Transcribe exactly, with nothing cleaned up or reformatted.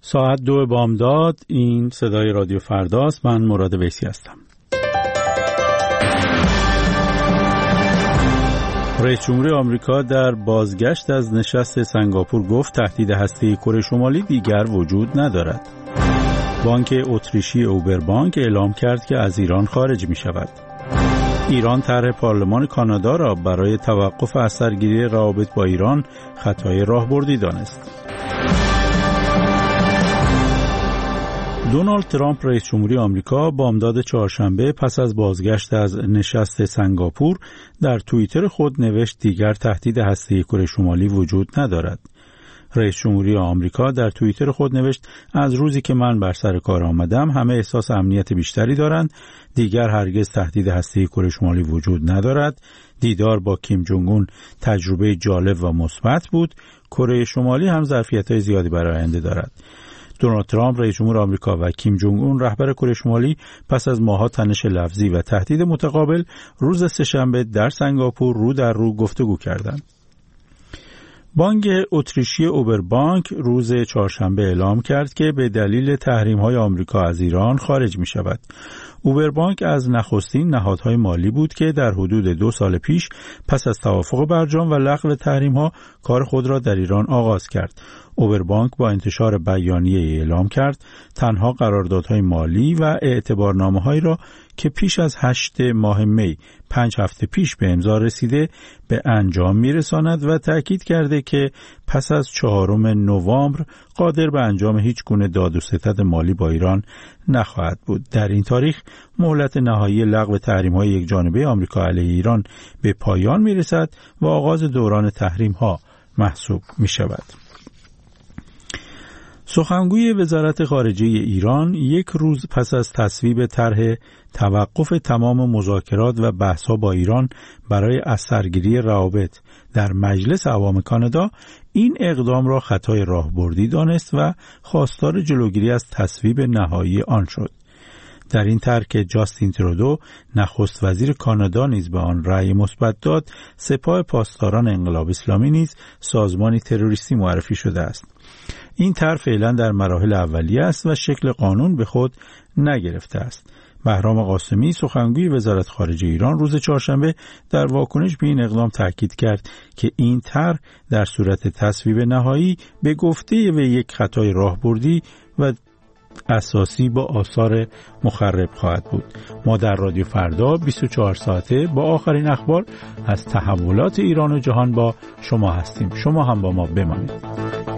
ساعت دو بامداد، این صدای رادیو فرداست. من مراد ویسی هستم. رئیس جمهوری آمریکا در بازگشت از نشست سنگاپور گفت تهدید هسته‌ای کره شمالی دیگر وجود ندارد. بانک اتریشی اوبربانک اعلام کرد که از ایران خارج می شود. ایران طرح پارلمان کانادا را برای توقف اثرگیری روابط با ایران خطای راهبردی دانست. دونالد ترامپ رئیس جمهوری آمریکا بامداد چهارشنبه پس از بازگشت از نشست سنگاپور در توییتر خود نوشت دیگر تهدید هسته‌ای کره شمالی وجود ندارد. رئیس جمهوری آمریکا در توییتر خود نوشت از روزی که من بر سر کار آمدم همه احساس امنیت بیشتری دارند. دیگر هرگز تهدید هسته‌ای کره شمالی وجود ندارد. دیدار با کیم جونگ اون تجربه جالب و مثبت بود. کره شمالی هم ظرفیت‌های زیادی برای آینده دارد. دونالد ترامپ رئیس جمهور آمریکا و کیم جونگ اون رهبر کره شمالی پس از ماه‌ها تنش لفظی و تهدید متقابل روز سه‌شنبه در سنگاپور رو در رو گفتگو کردند. بانک اتریشی اوبربانک روز چهارشنبه اعلام کرد که به دلیل تحریم‌های آمریکا از ایران خارج می‌شود. اوبربانک از نخستین نهادهای مالی بود که در حدود دو سال پیش پس از توافق برجام و لغو تحریم‌ها کار خود را در ایران آغاز کرد. اوبربانک با انتشار بیانیه اعلام کرد تنها قراردادهای مالی و اعتبارنامه‌هایی را که پیش از هشت ماه می پنج هفته پیش به امضا رسیده به انجام میرساند و تأکید کرده که پس از چهارم نوامبر قادر به انجام هیچ گونه داد و ستد مالی با ایران نخواهد بود. در این تاریخ مهلت نهایی لغو تحریم‌های یکجانبه آمریکا علیه ایران به پایان میرسد و آغاز دوران تحریم‌ها محسوب میشود. سخنگوی وزارت خارجه ایران یک روز پس از تصویب طرح توقف تمام مذاکرات و بحث‌ها با ایران برای اثرگیری روابط در مجلس عوام کانادا این اقدام را خطای راهبردی دانست و خواستار جلوگیری از تصویب نهایی آن شد. در این طرح که جاستین ترودو نخست وزیر کانادا نیز به آن رأی مثبت داد، سپاه پاسداران انقلاب اسلامی نیز سازمانی تروریستی معرفی شده است. این طرح فعلا در مراحل اولیه است و شکل قانون به خود نگرفته است. بهرام قاسمی سخنگوی وزارت خارجه ایران روز چهارشنبه در واکنش به این اقدام تاکید کرد که این طرح در صورت تصویب نهایی به گفته و یک خطای راهبردی و اساسی با آثار مخرب خواهد بود. ما در رادیو فردا بیست و چهار ساعته با آخرین اخبار از تحولات ایران و جهان با شما هستیم. شما هم با ما بمانید.